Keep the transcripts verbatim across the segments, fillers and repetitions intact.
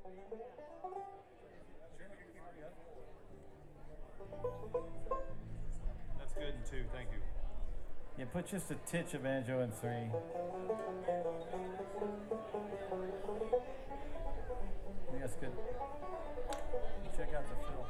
That's good in two, thank you. Yeah, put just a titch of banjo in three. Yeah, that's good. Check out the fiddle.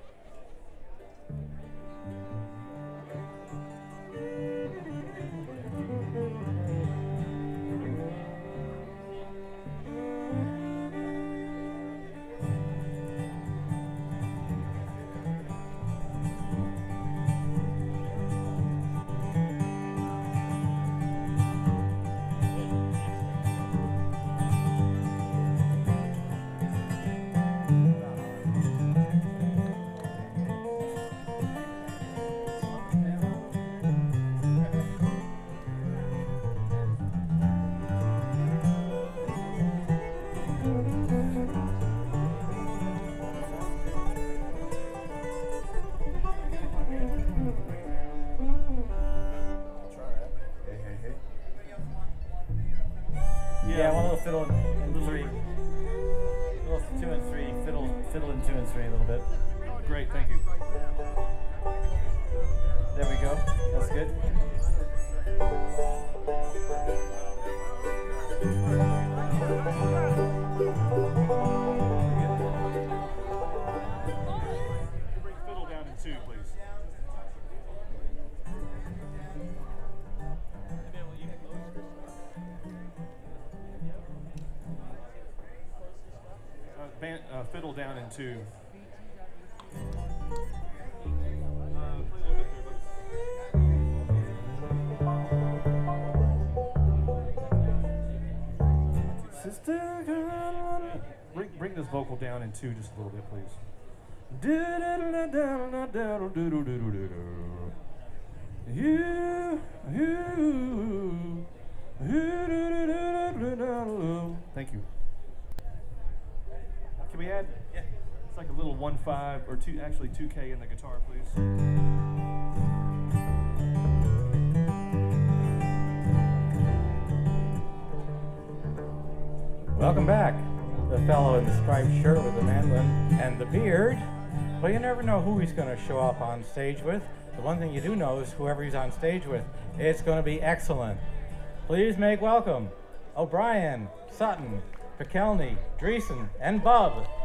Yeah, one little fiddle and three. Little two and three, fiddle, fiddle and two and three a little bit. Great, thank you. There we go. That's good. Bring fiddle down in two, please. Uh, ban- uh, fiddle down in two. Sister, bring, bring this vocal down in two just a little bit, please. Thank you. Can we add? Yeah. It's like a little one five or two, actually two K in the guitar, please. Welcome back. The fellow in the striped shirt with the mandolin and the beard. Well, you never know who he's going to show up on stage with. The one thing you do know is whoever he's on stage with, it's going to be excellent. Please make welcome O'Brien, Sutton, Pikelny, Dreesen, and Bub.